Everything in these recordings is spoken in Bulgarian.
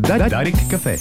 Дарик кафе.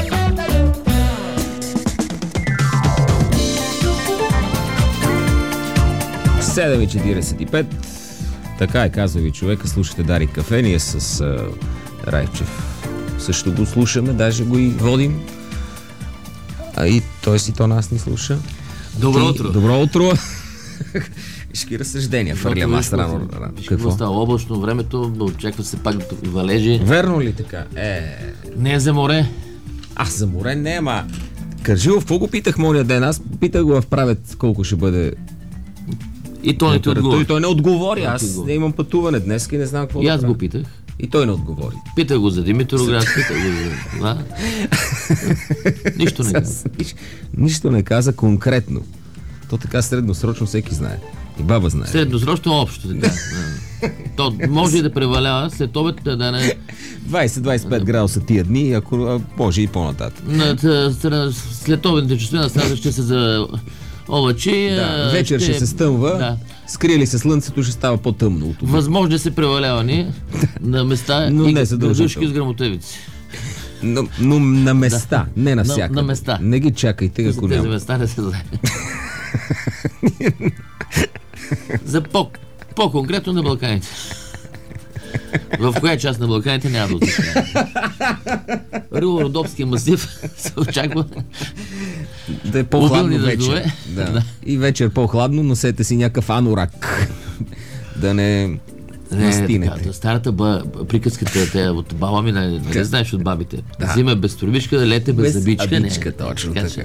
Седем и 45. Така е, казва ви човека. Слушате Дарик кафе. Ние с Райчев също го слушаме, даже го и водим. А и той си то нас ни слуша. Добро утро. Добро утро. Вижки разсъждения. Фърлям аз рано. Какво става? Облачно времето, очаква се пак валежи. Верно ли така? Не е за море. Аз за море не, ама кажи го, в какво го питах моля ден? Аз питах го в правец колко ще бъде. И той не ти отговори. Той не отговори. Аз не имам пътуване днес и не знам какво и да аз правя. го питах. И той не отговори. Питах го за Димитровград, питах го за... Нищо не каза. Нищо не каза конкретно. То така средносрочно всеки знае. И баба знае. Средносрочно общо така. То може и да превалява след обед да не... 20-25 градуса тия дни, ако може и по-нататък. След обедните часове на страната ще се за облачи. Да, вечер ще се стъмва. Да. Скрие ли се слънцето, ще става по-тъмно. Възможно да се превалявани на места но и не градушки с грамотевици. Но на места, не навсякъде. На места. Не ги чакайте, ако няма. Тези места не се знае. За по-конкретно на Балканите. В коя част на Балканите няма да отишем. Рило-Родопския масив се очаква да е по-хладно вечер. Да. И вечер по-хладно, носете си някакъв анорак. Да не стинете. Старата приказката от баба ми, не знаеш от бабите. Да. Взима без турбичка, лете без забичка. Абичка, точно така.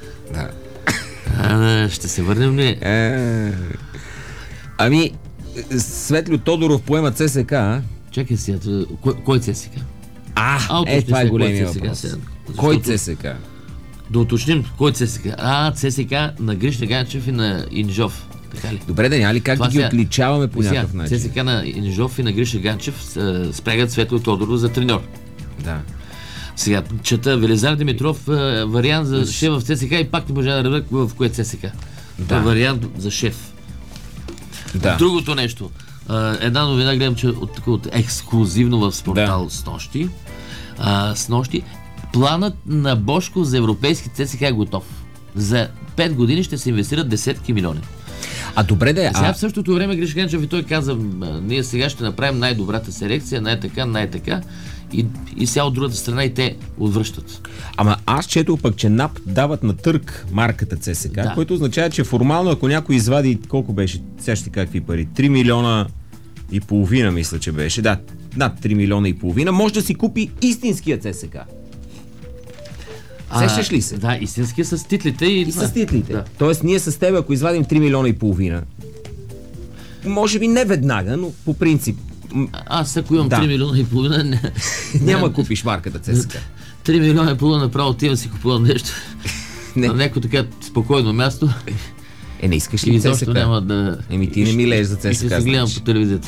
Да. Ще се върнем ли? Ами, Светлио Тодоров поема ЦСК, а? Чакай сега, кой ЦСК? Това е големия въпрос. Кой ЦСК? Да уточним, кой ЦСК? ЦСК на Гриша Ганчев и на Инжов. Така ли? Добре, да няма ли как да ги отличаваме по някакъв начин? ЦСК на Инжов и на Гриша Ганчев спрягат Светлио Тодоров за треньор. Да. Сега, чета Велизар Димитров, вариант за шеф в ЦСК и пак не може да разбера в кое ЦСК. Да. Вариант за шеф. Да. Другото нещо. Една новина гледам, че от ексклюзивно в Спортал с нощи. Планът на Божков за европейски ЦСК е готов. За 5 години ще се инвестират десетки милиони. Добре да е. Сега в същото време Гриша Ганчев и той каза, ние сега ще направим най-добрата селекция, най-така. И сега от другата страна и те отвръщат. Ама аз четох пък, че НАП дават на търг марката ЦСК, което означава, че формално, ако някой извади, колко беше, сега ще какви пари, 3 милиона и половина, мисля, че беше, да, над 3 милиона и половина, може да си купи истинския ЦСК. Сещаш ли се? Да, истинския с титлите и с титлите. Да. Тоест ние с теб, ако извадим 3 милиона и половина, може би не веднага, но по принцип. Аз ако имам 3 милиона и половина... Няма купиш марката ЦСКА. 3 милиона и половина направо отивам си купувам нещо. На някакво така спокойно място. Не искаш ли ЦСКА? Няма да... Ти не милееш за ЦСКА. И ще се гледам по телевизията.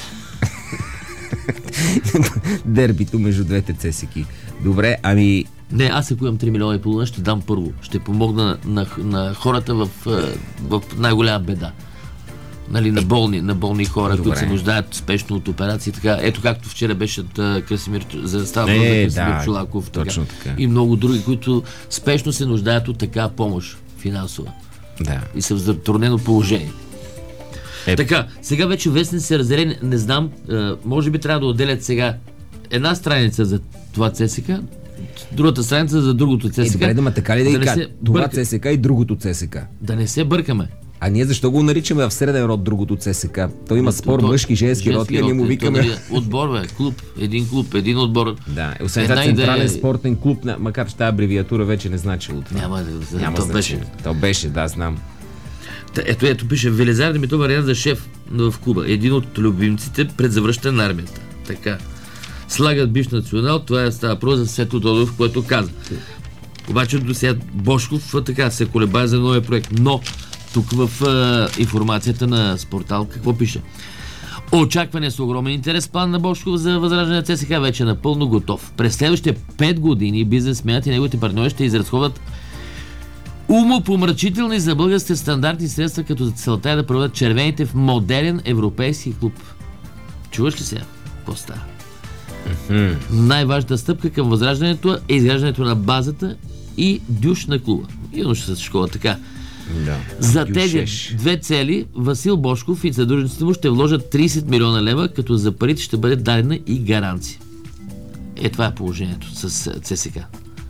Дербито между двете ЦСКА. Добре, ами... Не, аз ако имам 3 милиона и половина, ще дам първо. Ще помогна на хората в най-голяма беда. Нали, на болни хора, добре, които се нуждаят спешно от операции. Така. Ето както вчера беше от Красимир Чолаков. Точно така. И много други, които спешно се нуждаят от такава помощ финансова. Да. И са в затруднено положение. Така, сега вече вестници се разделени. Не знам, може би трябва да отделят сега една страница за това ЦСК, другата страница за другото ЦСК. Добре, да, така ли да кажа? Това ЦСК и другото ЦСК. Да не се бъркаме. А ние защо го наричаме в среден род другото ЦСК? Той има спор мъжки, женски род, ние му викаме... Отбор, клуб, един отбор. Да, освен това централен спортен клуб, макар че тази абревиатура вече не значило това. Няма значение. То беше, да, знам. Ето пише, Велизар Димитров вариант за шеф в клуба. Един от любимците пред завръщане на армията. Така. Слагат бивш национал, това става въпрос за Светлио Тодоров, което каза. Обаче до сега Божков така се колебае за новия проект. Но тук в информацията на Спортал какво пише? Очакване с огромен интерес план на Божков за възраждане на ЦСК вече е напълно готов. През следващите 5 години бизнесменът и неговите партньори ще изразходват умопомрачителни за българските стандарти средства, като целта е да проведат червените в модерен европейски клуб. Чуваш ли сега? Какво става? Най-важната стъпка към възраждането е изграждането на базата и дюш на клуба. Юношеската школа, така. Да. За тези две цели Васил Божков и съдружниците му ще вложат 30 милиона лева, като за парите ще бъде дадена и гаранция. Това е положението с ЦСКА.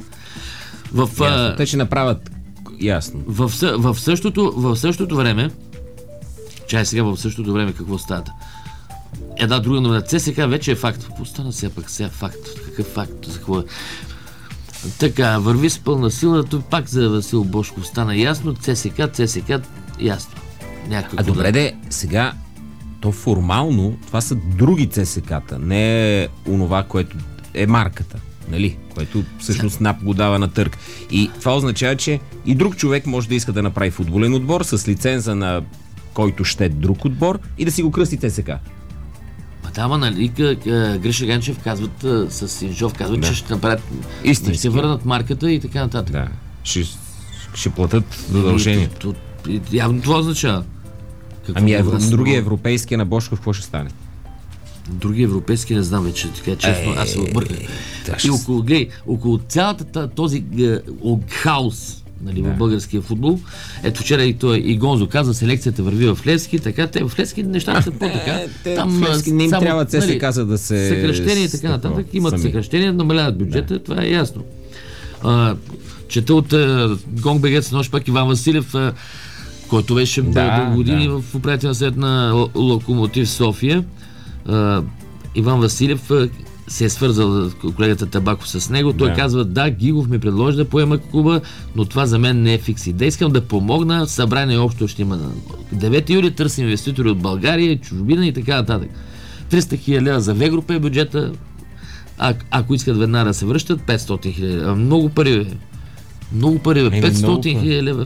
Те ще направят ясно. В същото време, чай сега в същото време какво става? Една друга новина. ЦСКА вече е факт. Какво стана сега пък? Сега факт. Какъв факт? За какво е? Така, върви с пълна сила. Тук пак за Васил Божков стана ясно. ЦСКА, ясно. Добре де, сега то формално това са други ЦСКА-та. Не е онова, което е марката. Нали? Което всъщност НАП го дава на търг. И това означава, че и друг човек може да иска да направи футболен отбор с лиценза на който ще е друг отбор и да си го кръсти ЦСКА. Нали, Гриша Ганчев казват, с Инжов казват, че ще направят, ще върнат марката и така нататък. Да. Ще платят задължение. Явно това означава. Другия европейския на Божков, какво ще стане? Други европейски не знам вече, така честно, аз се обърках. И около цялата този хаос, нали, в българския футбол. Ето вчера и Гонзо каза, селекцията върви в Левски, така те в Левски нещата са по-така. Там не им трябва ЦСКА, за да се... Съкращения и така нататък. Имат съкращения, намаляват бюджета, това е ясно. Чета от Гонг.бг с нощ пак Иван Василев, който беше дълго години в управителния съвет на Локомотив София. Иван Василев се е свързал колегата Табаков с него. Той казва, да, Гигов ми предложи да поема клуба, но това за мен не е фикс идея. Искам да помогна, събрание общо ще има на 9 юли, търсим инвеститори от България, чужбина и така нататък. 300 хиляди лева за В-група е бюджета, ако искат веднага да се връщат, 500 хиляди. Много пари е. Много пари е. 500 хиляди лева.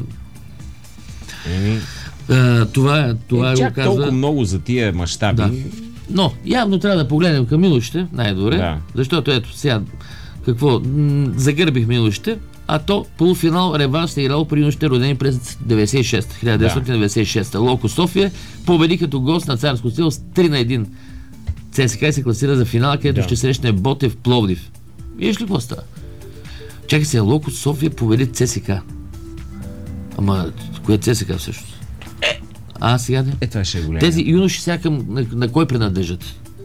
Това го казва... толкова много за тия мащаби. Да. Но явно трябва да погледнем към Милошите най-добре, защото ето сега загърбих Милошите, а то полуфинал реванш се играл при юношите, родени през 1996. Локо София победи като гост на Царско село с 3-1. ЦСКА се класира за финал, където ще срещне Ботев Пловдив. Виж ли какво става? Чакай се, Локо София победи ЦСКА. Ама, кое е ЦСКА всъщност? Сега не. Това ще е голямо. Тези юноши сега на кой принадлежат?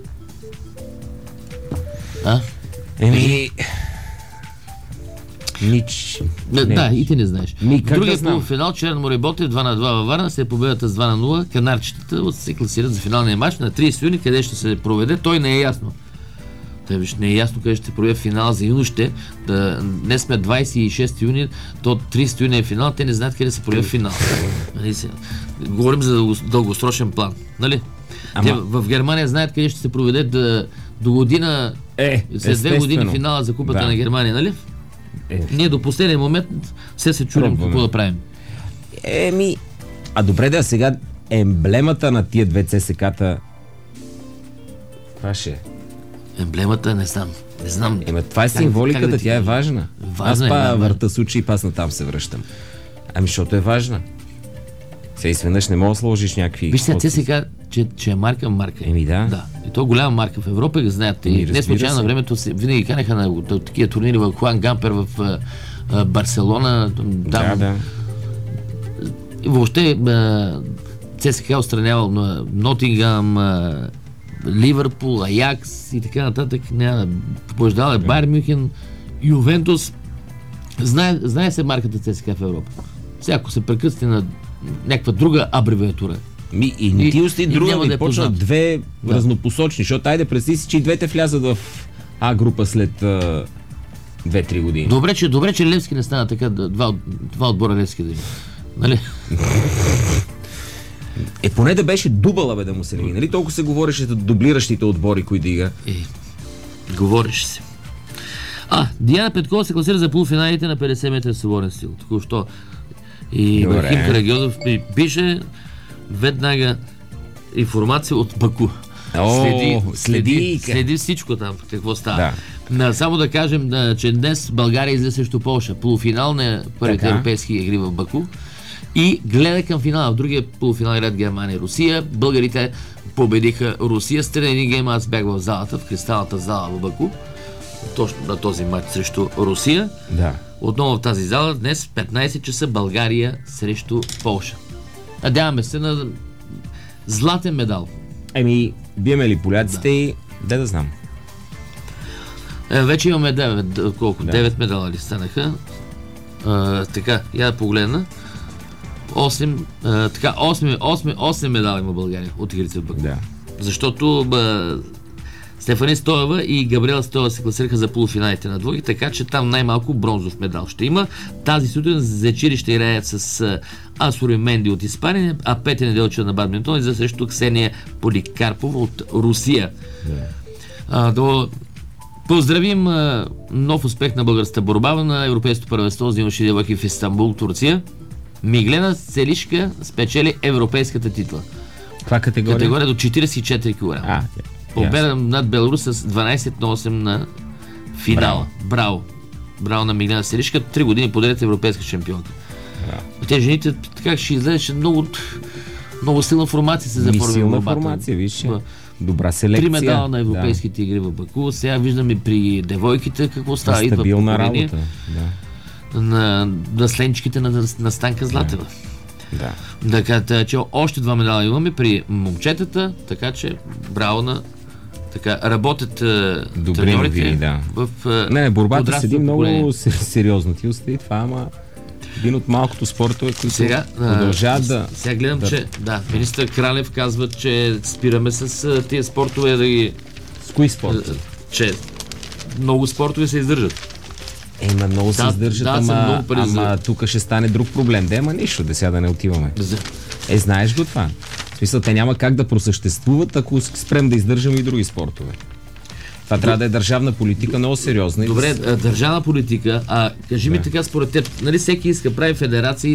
Да, и ти не знаеш. Другия полуфинал, Черен море Ботев 2-2 във Варна, след победата с 2-0, канарчетата се класират за финалния матч на 30 юни, къде ще се проведе, той не е ясно. Не е ясно къде ще се проведе финал за юношите. Днес сме 26 юни, то 30 юни е финал, те не знаят къде се проведе финал. Говорим за дългосрочен план. Нали? Те в Германия знаят къде ще се проведе до година, след 2 години финала за купата на Германия, нали? Ние до последния момент се чудим какво да правим. Добре да, сега емблемата на тия две ЦСКА-та каква ще е? Емблемата не знам. Това е символиката, тя е важна. Аз върта случай и пас натам се връщам. Защото е важна. Сега изведнъж не мога да сложиш някакви... Виж сега, ЦСКА, че е марка. Да. И то голяма марка в Европа, ги знаете. И не случайно на времето винаги канеха на такива турнири в Хуан Гампер, в Барселона. И въобще ЦСКА отстранявал на Нотингам, Ливърпул, Аякс и така нататък. Побеждал е Байер Мюнхен, Ювентус. Знае се марката ЦСКА в Европа. Сега, ако се прекъсне на някаква друга абревиатура. И не ти остави друга, да почнат две разнопосочни, защото айде представи си, че и двете влязат в А група след 2-3 години. Добре, че Левски не стана така, два отбора Левски да има. Нали? Поне да беше дубъла, да му се не. Нали толкова се говореше за дублиращите отбори, които дига? Говореше се. Диана Петкова се класира за полуфиналите на 50 метра свободен стил. Току-що. И Вахим Карагьозов пише веднага информация от Баку. Следи всичко там, какво става. Само да кажем, че днес България излезе срещу Полша. Полуфинал на първите европейски игри в Баку. И гледа към финала. В другия полуфинал играят Германия и Русия. Българите победиха Русия с 3-1 гейма. Аз бях в залата, в кристалната зала в Баку, точно на този матч срещу Русия. Да. Отново в тази зала днес в 15 часа България срещу Полша. Надяваме се на златен медал. Биеме ли поляците и да знам. Вече имаме 9 медала ли станаха. Така, я да погледна. 8 медала има България от игрите в Баку. Да. Защото Стефани Стоева и Габриела Стоева се класираха за полуфиналите на двойки, така че там най-малко бронзов медал ще има. Тази сутрин зечири ще играят с Асури Менди от Испания, а Петя Неделчева на бадминтон и за срещу Ксения Поликарпова от Русия. Да поздравим нов успех на българската борба на Европейското първенство за юноши девойки в Истанбул, Турция. Миглена Селишка спечели европейската титла. Каква категория? Категория до 44 кг. Победа над Беларус с 12-8 на финала. Браво на Миглена Селишка. 3 години подред европейска шампионка. Те жените така ще изглеждаше много силна формация се заформи. Силна формация, виж. Добра селекция. 3 медала на европейските игри в Баку. Сега виждаме при девойките какво става. Стабилна работа. На сленчиките на Станка Златева. Така че още 2 медала имаме при момчетата, така че браво на работят треньорите в борбата седи много сериозно. Ти остави това, ама един от малкото спортове, които продължават да... Сега гледам, че министър Кралев казва, че спираме с тия спортове да ги... С кои спортове? Че много спортове се издържат. Много се издържат, ама тук ще стане друг проблем. Ама нищо, сега да не отиваме. Знаеш го това. В смисъл, те няма как да просъществуват, ако спрем да издържаме и други спортове. Това трябва да е държавна политика, много сериозна. Добре, държавна политика, кажи ми така според теб, нали всеки прави федерация,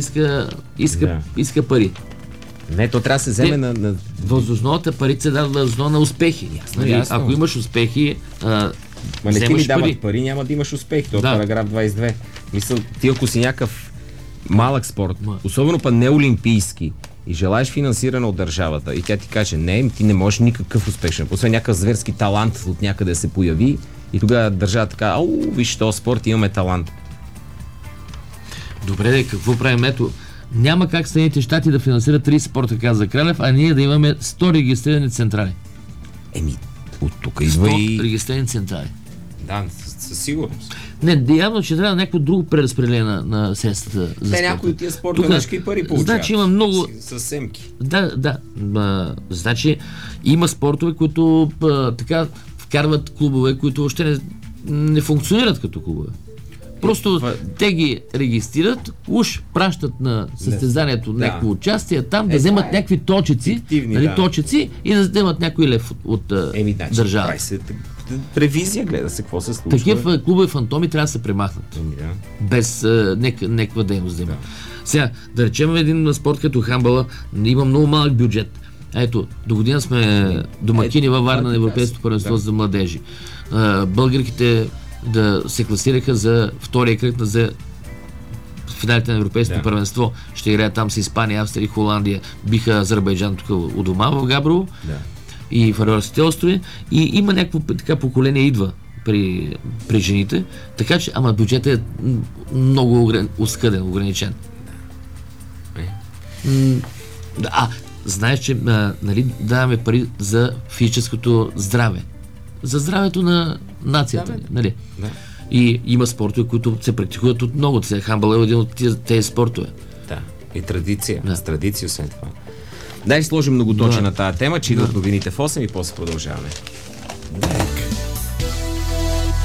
иска пари. Не, то трябва да се вземе на... Възосновата пари се дава възоснова на успехи. Ясно. Ако имаш успехи, не ти ли дават пари, няма да имаш успех. Това е параграф 22. Мисъл, ти ако си някакъв малък спорт, особено па не олимпийски, и желаеш финансиране от държавата, и тя ти каже, не, ти не можеш никакъв успешен, освен някакъв зверски талант от някъде се появи, и тогава държавата така, виж, този спорт, имаме талант. Добре, какво правим? Ето, няма как Съединените щати да финансират 30 спорта, каза Кралев, а ние да имаме 100 регистрирани централи. От тук идва 100 регистрирани централи. Да, със сигурност. Не, явно, че трябва някакво друго преразпределение на средствата за спорта. Някои от тия спортове нашки пари получават. Значи има много... С семки. Да. Значи има спортове, които така вкарват клубове, които още не функционират като клубове. Просто те ги регистрират, уж пращат на състезанието някакво участие, там да вземат някакви точици, точици и да вземат някой лев от държава. Ревизия, гледа се какво се случва. Такива клубове фантоми трябва да се премахнат. Без някаква дейност да има. Сега, да речем един спорт като хандбала, има много малък бюджет. Ето, до година сме домакини във Варна на Европейското първенство за младежи. Българките да се класираха за втория кръг за финалите на Европейското първенство. Ще играят там с Испания, Австрия и Холандия. Биха Азербайджан тук у дома в Габрово и Фарерските острови. И има някакво така поколение идва при жените. Така че, ама бюджетът е много оскъден, ограничен. Знаеш, че даваме пари за физическото здраве. За здравето на нацията. Нали? Да. И има спортове, които се практикуват от много. Хандбал е един от тези спортове. Да. И традиция. С традиция, освен това. Дай сложим многоточие на тази тема, че идват новините в 8 и после продължаваме.